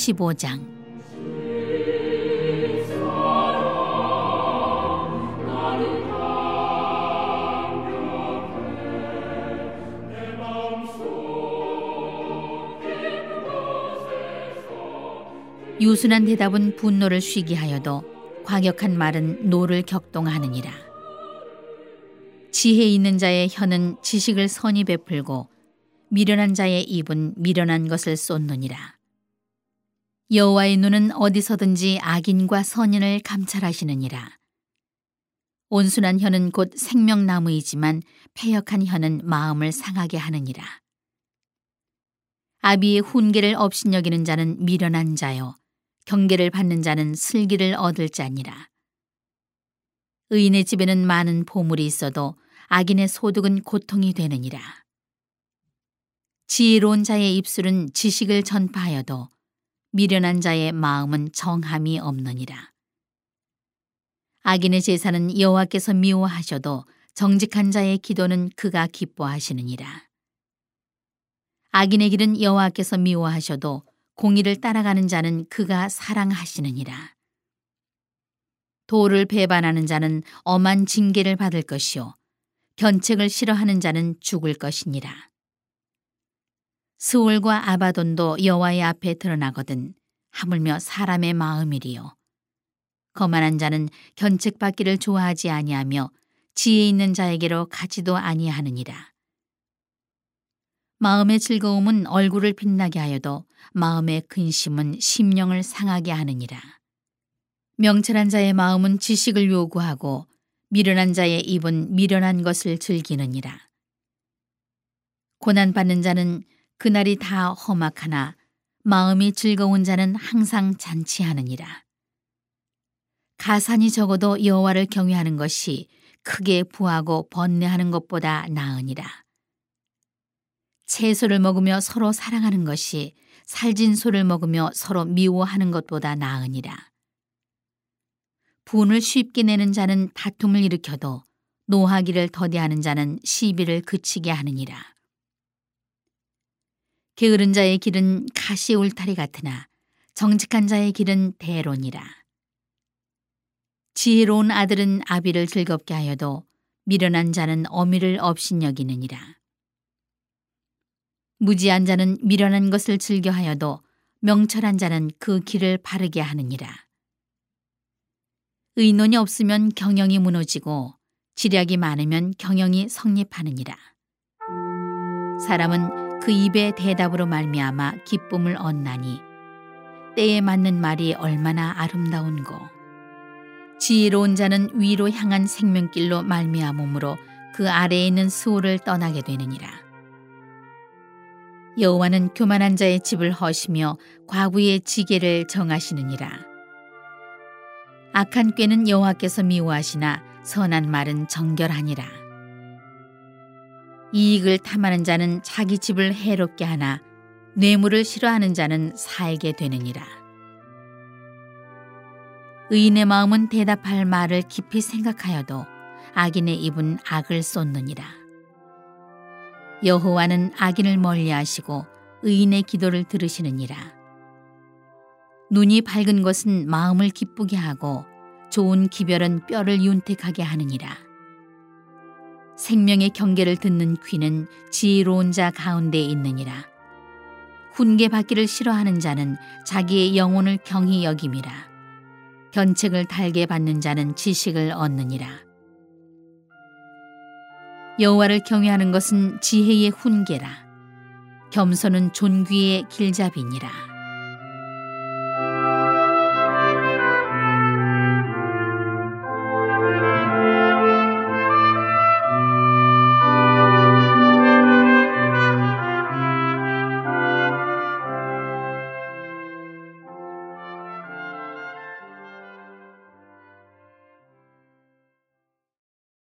15장. 유순한 대답은 분노를 쉬게 하여도 과격한 말은 노를 격동하느니라. 지혜 있는 자의 혀는 지식을 선히 베풀고 미련한 자의 입은 미련한 것을 쏟느니라. 여호와의 눈은 어디서든지 악인과 선인을 감찰하시느니라. 온순한 혀는 곧 생명나무이지만 패역한 혀는 마음을 상하게 하느니라. 아비의 훈계를 업신여기는 자는 미련한 자요 경계를 받는 자는 슬기를 얻을 자니라. 의인의 집에는 많은 보물이 있어도 악인의 소득은 고통이 되느니라. 지혜로운 자의 입술은 지식을 전파하여도 미련한 자의 마음은 정함이 없느니라. 악인의 제사는 여호와께서 미워하셔도 정직한 자의 기도는 그가 기뻐하시느니라. 악인의 길은 여호와께서 미워하셔도 공의를 따라가는 자는 그가 사랑하시느니라. 도를 배반하는 자는 엄한 징계를 받을 것이요 견책을 싫어하는 자는 죽을 것이니라. 스올과 아바돈도 여호와의 앞에 드러나거든 하물며 사람의 마음이리요. 거만한 자는 견책받기를 좋아하지 아니하며 지혜 있는 자에게로 가지도 아니하느니라. 마음의 즐거움은 얼굴을 빛나게 하여도 마음의 근심은 심령을 상하게 하느니라. 명철한 자의 마음은 지식을 요구하고 미련한 자의 입은 미련한 것을 즐기느니라. 고난받는 자는 그날이 다 험악하나 마음이 즐거운 자는 항상 잔치하느니라. 가산이 적어도 여호와를 경외하는 것이 크게 부하고 번뇌하는 것보다 나으니라. 채소를 먹으며 서로 사랑하는 것이 살진 소를 먹으며 서로 미워하는 것보다 나으니라. 분을 쉽게 내는 자는 다툼을 일으켜도 노하기를 더디하는 자는 시비를 그치게 하느니라. 게으른 자의 길은 가시 울타리 같으나 정직한 자의 길은 대론이라. 지혜로운 아들은 아비를 즐겁게 하여도 미련한 자는 어미를 업신여기느니라. 무지한 자는 미련한 것을 즐겨하여도 명철한 자는 그 길을 바르게 하느니라. 의논이 없으면 경영이 무너지고 지략이 많으면 경영이 성립하느니라. 사람은 그 입의 대답으로 말미암아 기쁨을 얻나니 때에 맞는 말이 얼마나 아름다운고. 지혜로운 자는 위로 향한 생명길로 말미암음으로 그 아래에 있는 수호를 떠나게 되느니라. 여호와는 교만한 자의 집을 허시며 과부의 지게를 정하시느니라. 악한 꾀는 여호와께서 미워하시나 선한 말은 정결하니라. 이익을 탐하는 자는 자기 집을 해롭게 하나 뇌물을 싫어하는 자는 살게 되느니라. 의인의 마음은 대답할 말을 깊이 생각하여도 악인의 입은 악을 쏟느니라. 여호와는 악인을 멀리하시고 의인의 기도를 들으시느니라. 눈이 밝은 것은 마음을 기쁘게 하고 좋은 기별은 뼈를 윤택하게 하느니라. 생명의 경계를 듣는 귀는 지혜로운 자 가운데 있느니라. 훈계 받기를 싫어하는 자는 자기의 영혼을 경히 여김이라. 견책을 달게 받는 자는 지식을 얻느니라. 여호와를 경외하는 것은 지혜의 훈계라. 겸손은 존귀의 길잡이니라.